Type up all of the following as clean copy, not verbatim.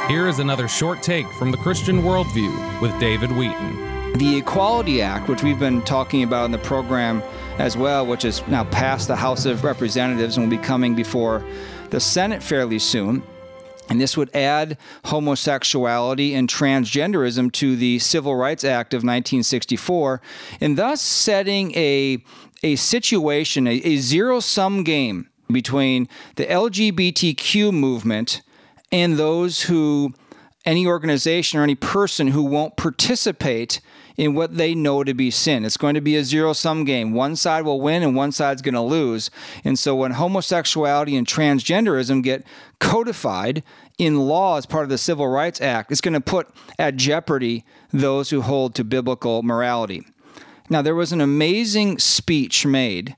Here is another short take from the Christian Worldview with David Wheaton. The Equality Act, which we've been talking about in the program as well, which is now passed the House of Representatives and will be coming before the Senate fairly soon. And this would add homosexuality and transgenderism to the Civil Rights Act of 1964, and thus setting a situation, a zero-sum game between the LGBTQ movement and those who, any organization or any person who won't participate in what they know to be sin. It's going to be a zero-sum game. One side will win and one side's going to lose. And so when homosexuality and transgenderism get codified in law as part of the Civil Rights Act, it's going to put at jeopardy those who hold to biblical morality. Now, there was an amazing speech made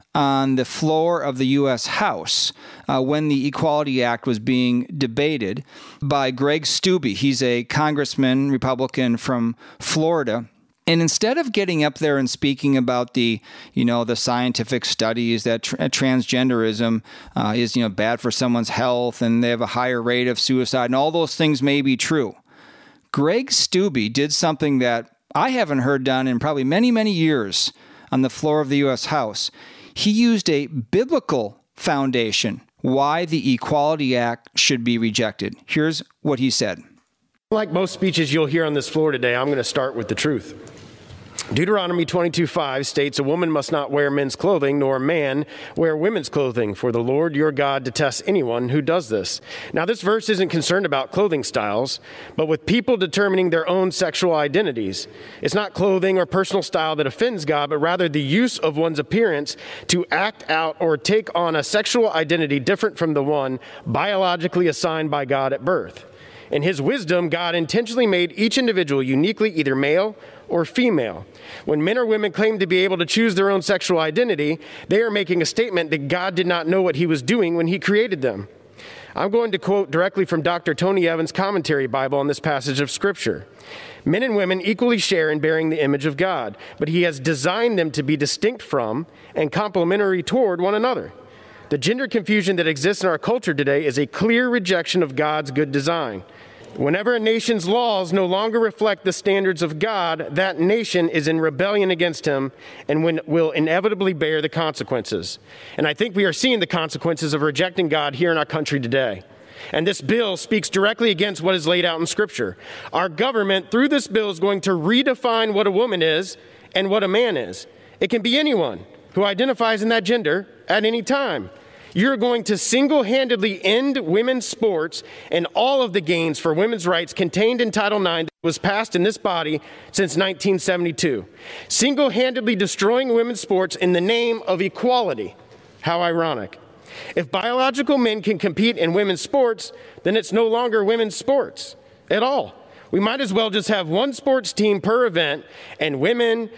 on the floor of the U.S. House when the Equality Act was being debated by Greg Steube. He's a congressman, Republican from Florida. And instead of getting up there and speaking about the scientific studies that transgenderism is, bad for someone's health and they have a higher rate of suicide and all those things may be true, Greg Steube did something that I haven't heard done in probably many, many years on the floor of the U.S. House. He used a biblical foundation why the Equality Act should be rejected. Here's what he said. Like most speeches you'll hear on this floor today, I'm going to start with the truth. Deuteronomy 22:5 states, "A woman must not wear men's clothing, nor a man wear women's clothing, for the Lord your God detests anyone who does this." Now, this verse isn't concerned about clothing styles, but with people determining their own sexual identities. It's not clothing or personal style that offends God, but rather the use of one's appearance to act out or take on a sexual identity different from the one biologically assigned by God at birth. In his wisdom, God intentionally made each individual uniquely either male or female. When men or women claim to be able to choose their own sexual identity, they are making a statement that God did not know what he was doing when he created them. I'm going to quote directly from Dr. Tony Evans' commentary Bible on this passage of Scripture. Men and women equally share in bearing the image of God, but he has designed them to be distinct from and complementary toward one another. The gender confusion that exists in our culture today is a clear rejection of God's good design. Whenever a nation's laws no longer reflect the standards of God, that nation is in rebellion against him and will inevitably bear the consequences. And I think we are seeing the consequences of rejecting God here in our country today. And this bill speaks directly against what is laid out in Scripture. Our government, through this bill, is going to redefine what a woman is and what a man is. It can be anyone who identifies in that gender at any time. You're going to single-handedly end women's sports and all of the gains for women's rights contained in Title IX that was passed in this body since 1972. Single-handedly destroying women's sports in the name of equality. How ironic. If biological men can compete in women's sports, then it's no longer women's sports at all. We might as well just have one sports team per event, and women,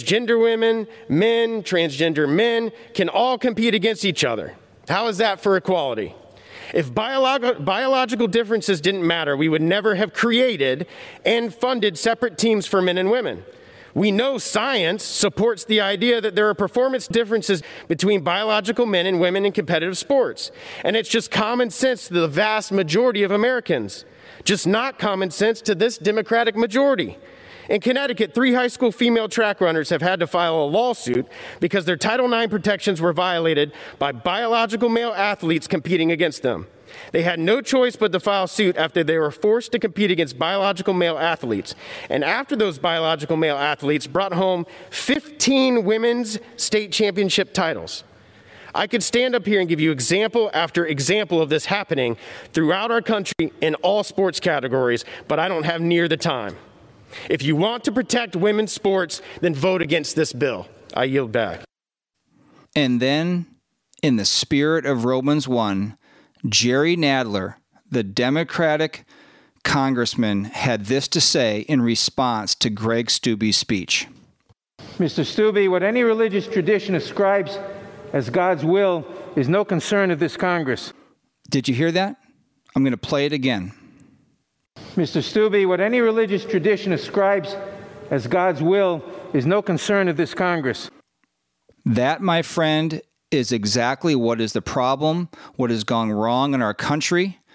men, transgender men can all compete against each other. How is that for equality? If biological differences didn't matter, we would never have created and funded separate teams for men and women. We know science supports the idea that there are performance differences between biological men and women in competitive sports. And it's just common sense to the vast majority of Americans, just not common sense to this Democratic majority. In Connecticut, 3 high school female track runners have had to file a lawsuit because their Title IX protections were violated by biological male athletes competing against them. They had no choice but to file suit after they were forced to compete against biological male athletes. And after those biological male athletes brought home 15 women's state championship titles. I could stand up here and give you example after example of this happening throughout our country in all sports categories, but I don't have near the time. If you want to protect women's sports, then vote against this bill. I yield back. And then, in the spirit of Romans 1, Jerry Nadler, the Democratic congressman, had this to say in response to Greg Steube's speech. Mr. Steube, what any religious tradition ascribes as God's will is no concern of this Congress. Did you hear that? I'm going to play it again. Mr. Steube, what any religious tradition ascribes as God's will is no concern of this Congress. That, my friend, is exactly what is the problem, what has gone wrong in our country.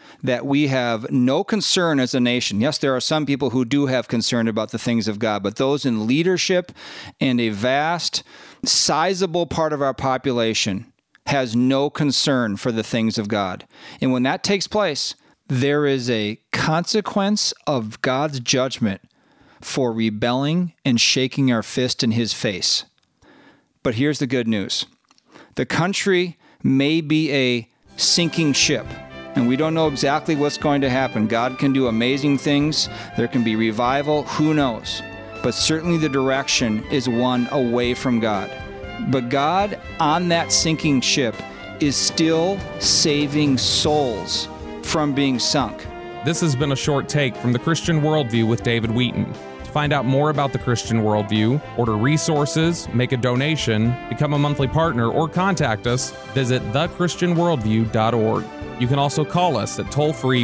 that we have no concern as a nation. Yes, there are some people who do have concern about the things of God, but those in leadership and a vast, sizable part of our population has no concern for the things of God. And when that takes place, there is a consequence of God's judgment for rebelling and shaking our fist in his face. But here's the good news. The country may be a sinking ship, and we don't know exactly what's going to happen. God can do amazing things. There can be revival. Who knows? But certainly the direction is one away from God. But God, on that sinking ship, is still saving souls from being sunk. This has been a short take from the Christian Worldview with David Wheaton. To find out more about the Christian Worldview, order resources, make a donation, become a monthly partner, or contact us, visit thechristianworldview.org. You can also call us at toll-free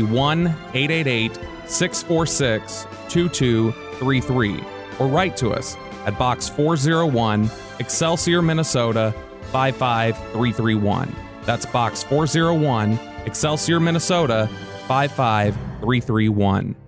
1-888-646-2233 or write to us at Box 401, Excelsior, Minnesota 55331. That's Box 401, Excelsior, Minnesota 55331.